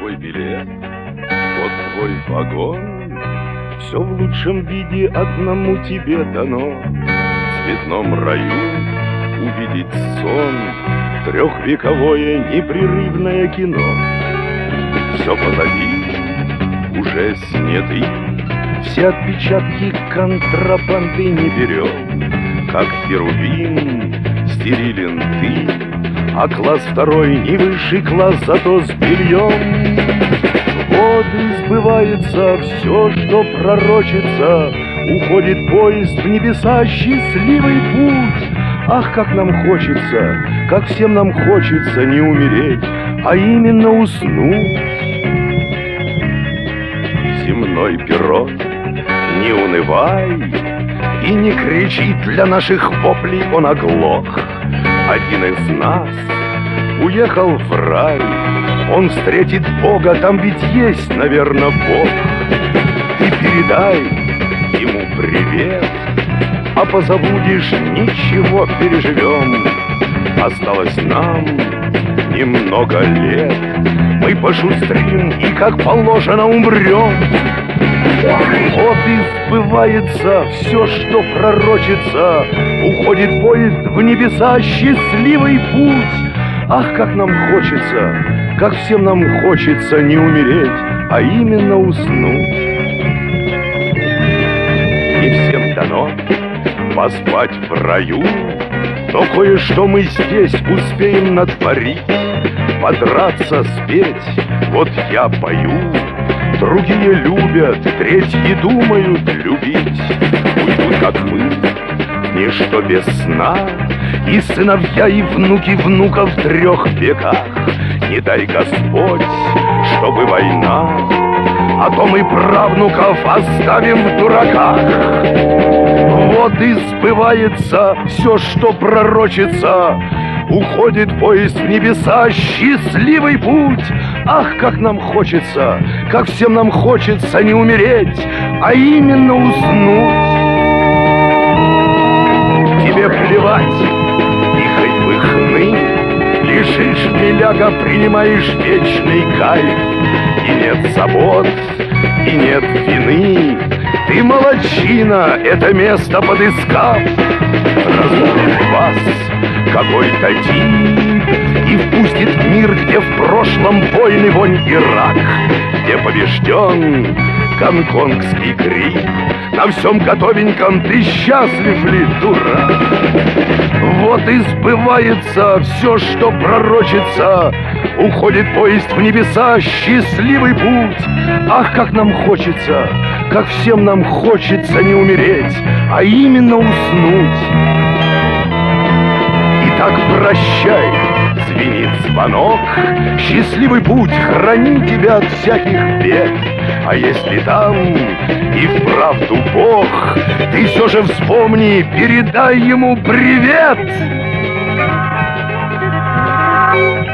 твой билет, вот твой вагон. Все в лучшем виде одному тебе дано. В цветном раю увидеть сон, трехвековое непрерывное кино. Все позади, уже сняты, все отпечатки контрабанды не берем. Как херувим стерилен ты, а класс второй не высший класс, зато с бельем. Вот и сбывается все, что пророчится, уходит поезд в небеса, счастливый путь. Ах, как нам хочется, как всем нам хочется не умереть, а именно уснуть. Земной пирог, не унывай и не кричи, для наших воплей он оглох. Один из нас уехал в рай, он встретит Бога, там ведь есть, наверное, Бог. Ты передай ему привет, а позабудешь, ничего, переживем. Осталось нам немного лет, мы пошустрим и, как положено, умрем. Вот и сбывается все, что пророчится, уходит поезд в небеса, счастливый путь. Ах, как нам хочется, как всем нам хочется не умереть, а именно уснуть. Не всем дано поспать в раю, но кое-что мы здесь успеем натворить. Подраться, спеть, вот я пою, другие любят, третьи думают любить. Уйдут, как мы, ничто без сна, и сыновья, и внуки внуков в 3 веках. Не дай Господь, чтобы война, а то мы правнуков оставим в дураках. Вот и сбывается все, что пророчится, уходит поезд в небеса, счастливый путь. Ах, как нам хочется, как всем нам хочется не умереть, а именно уснуть. Тебе плевать, и хоть бы хны, лишишь миляга, принимаешь вечный кайф. И нет забот, и нет вины, ты молодчина, это место подыскав. Разбудит вас какой-то тип и впустит в мир, где в прошлом войны, вонь и рак, где побежден гонконгский грипп. На всем готовеньком ты счастлив ли, дурак? Вот и сбывается все, что пророчится, уходит поезд в небеса, счастливый путь. Ах, как нам хочется, как всем нам хочется не умереть, а именно уснуть. Итак, прощай, звенит звонок, счастливый путь, храни тебя от всяких бед. А если там и вправду Бог, ты все же вспомни, передай ему привет.